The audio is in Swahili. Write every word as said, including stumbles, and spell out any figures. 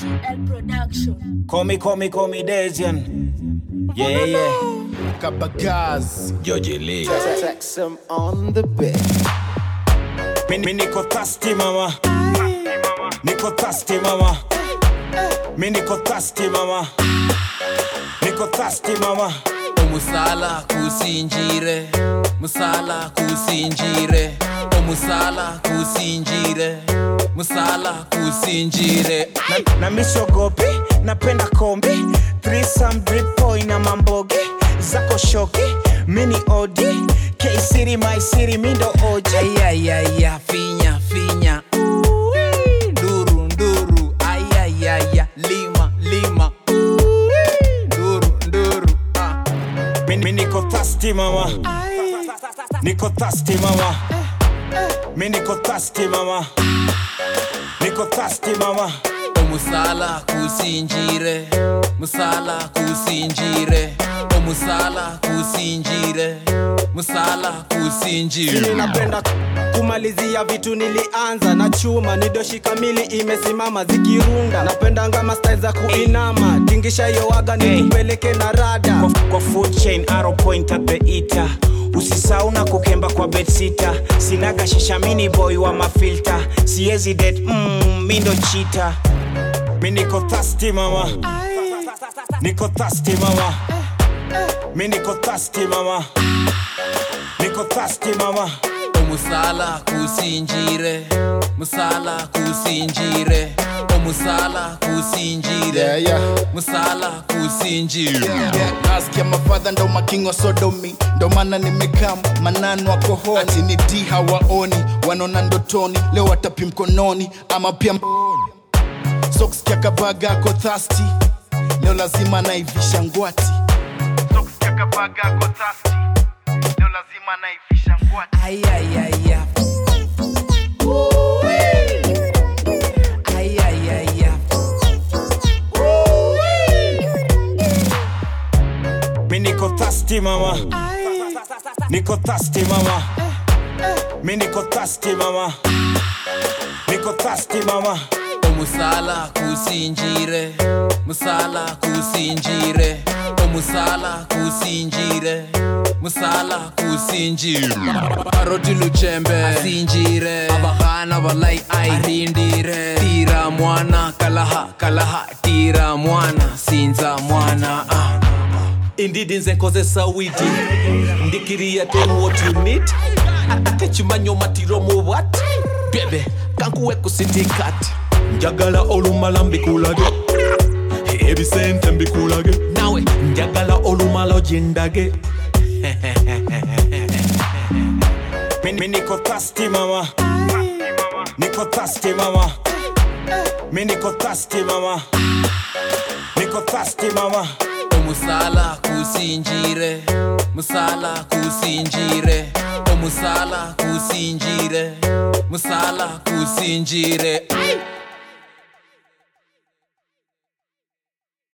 G L Production. Call me, call me, call me Desian. Yeah, yeah. Kabagaz, Georgie Lee. text him on the bed. Me, me niko thirsty mama. Niko thirsty mama. Me niko thirsty mama. Niko thirsty mama. Musala kusinjire, musala kusinjire, o musala kusinjire, musala kusinjire. Na, na misogopi, napenda kombi. Threesome drip boy na mamboge. Zako shoki, mini O D. K-City, my city, mindo O G. Ayayaya, finya, finya. Uwi, nduru, nduru. Ayayaya, lima, lima. Uwi, nduru, nduru. Ah. Me, me niko thirsty mama. Niko thirsty mama. Me niko thirsty mama. Niko thirsty mama. O musala kusinjire, musala kusinjire, o musala kusinjire, musala kusinjire. Sini napenda kumalizia vitu nilianza na chuma nidoshi kamili imesimama zikirunda. Napenda ngama style za kuinama tingisha yo waga nikupeleke na rada. Kwa, kwa food chain arrow point at the eater. Usisau na kukemba kwa bedsita. Sinaga shisha mini boy wa mafilter. Siezi dead mmm mindo cheater. Me niko thirsty mama. Niko thirsty mama. Me niko thirsty mama. Niko thirsty mama. O musala kusinjire, musala kusinjire, o musala kusinjire, Yeah, yeah. musala kusinjire. Nasikia mafadha ndo makingo sodomi, ndo maana nimekam manano wako honi. Ati ni ti hawaoni, wanona ndotoni, leo watapi mkononi ama pia mboni. Socks kia kabaga ako thirsty, leo lazima naivisha ngwati. Socks kia kabaga ako thirsty, leo lazima naivisha ngwati. Ayayaya. Ayayaya. Me niko thirsty mama. Niko thirsty mama. Me niko thirsty mama. Niko thirsty mama. O musala kusinjire, musala kusinjire, o musala kusinjire, musala kusinjire. Paroti luchembe asinjire, abahana balai ai arindire. Tira mwana kalaha kalaha, tira mwana sinza mwana. Ah. Indeed nze nkozesa widi ndikiriya tell what you need ate chimanyo matiro mu what bebe kankuwe ku city cat njagala olumala mbikulage ebisente mbikulage nawe njagala olumala jindage. Me, me niko thirsty mama. Niko thirsty mama. Me niko thirsty mama. Niko thirsty mama. O musala kusinjire, musala kusinjire, o musala kusinjire, musala kusinjire.